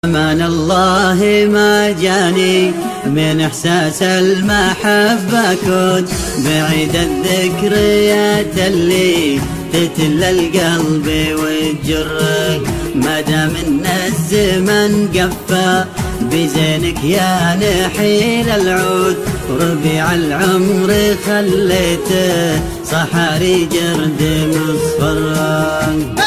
أمان الله ما جاني من إحساس المحبة، كنت بعيد الذكريات اللي تتل القلب وتجرك. ما دام إن الزمن قفى بزينك يا نحيل العود، ربيع العمر خليته صحاري جرد مصفرة.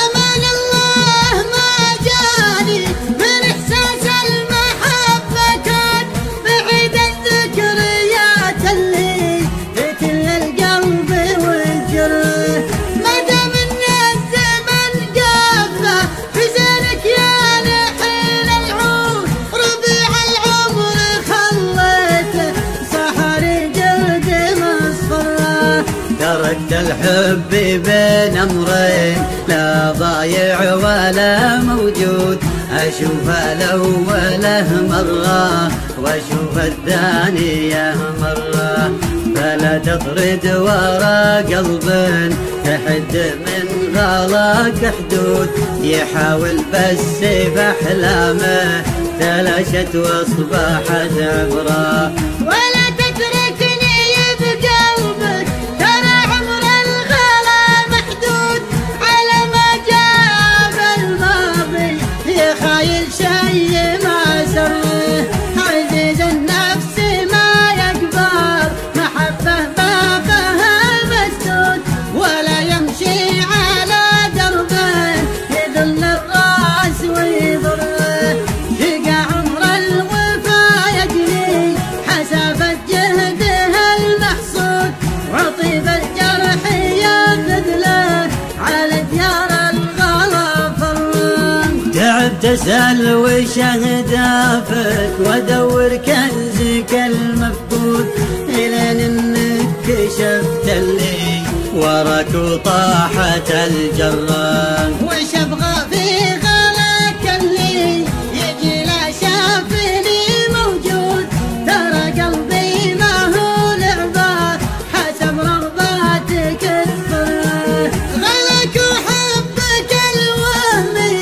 تركت الحب بين أمرين، لا ضايع ولا موجود، أشوف الأوله مرة وأشوف الثانية مرة. فلا تطرد ورا قلب تحد من غلاك حدود، يحاول بس في أحلامه تلاشت وأصبحت عبرة. تسأل وش أهدافك وأدور كنزك المفقود، إلين إنك كشفت اللي وراك وطاحت الجرة. وش أبغى في غلاك اللي يجي لا شافني موجود، ترى قلبي ما هو لعبة حسب رغباتك الفرة. غلاك وحبك الوهمي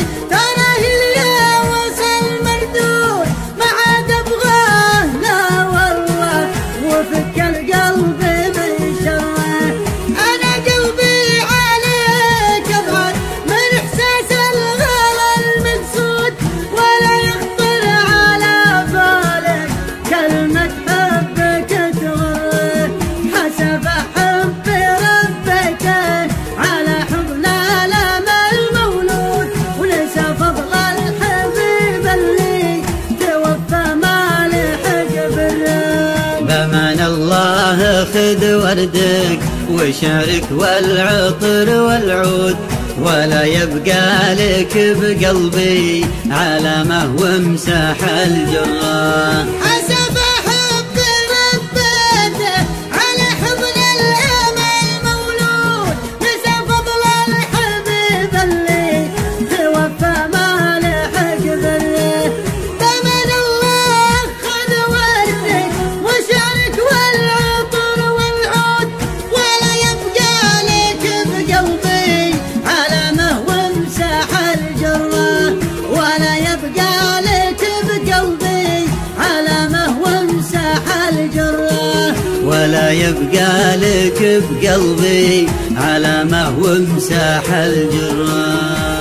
الله خذ وردك وشارك والعطر والعود، ولا يبقى لك بقلبي علامة وامسح الجرة. حسب حب ربيته على حضن الأمل مولود، نسى فضل الحبيب اللي توفى ما لحق بره. بمن الله خذ وردك وشارك والعطر والعود، ولا يبقى لك بقلبي علامة وامسح الجرة. ولا يبقى لك بقلبي علامة وامسح الجرة. ولا يبقى لك بقلبي علامة وامسح الجرة.